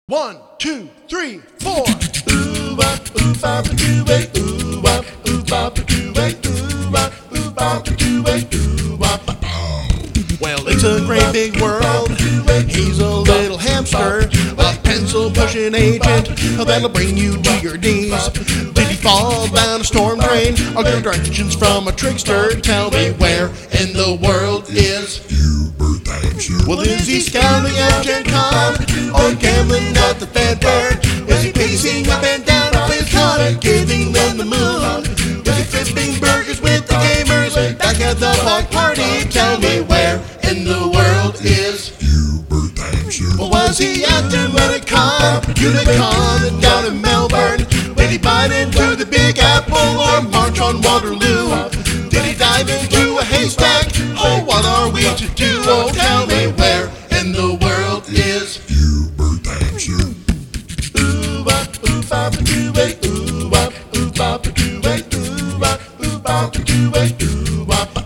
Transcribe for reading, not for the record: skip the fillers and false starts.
1, 2, 3, 4. Ooh wop, ooh bop, doo way, ooh wop, ooh bop, doo way, ooh wop, ooh bop, doo way, ooh wop. Well, it's a great big world. He's a little hamster, a pencil pushing agent that'll bring you to your knees. Did he fall down a storm drain or get directions from a trickster? Tell me where in the world is Hubert the hamster. Well, is he scouting at Gen Con or gambling at the Fair? Is he pacing up and down on his con, giving them the moon? Is he flipping burgers with the gamers back at the block party? Tell me where in the world is Hubert the hamster. Well, was he at Unicon down in Melbourne? Did he bite into the Big Apple or march on Waterloo? Did he dive into a haystack? Oh, what are we to do? Oh, tell me where in the world is Hubert the hamster. Ooh wop, ooh bop, doo way, ooh wop, ooh bop, doo way, ooh wop, ooh bop, doo way, ooh wop.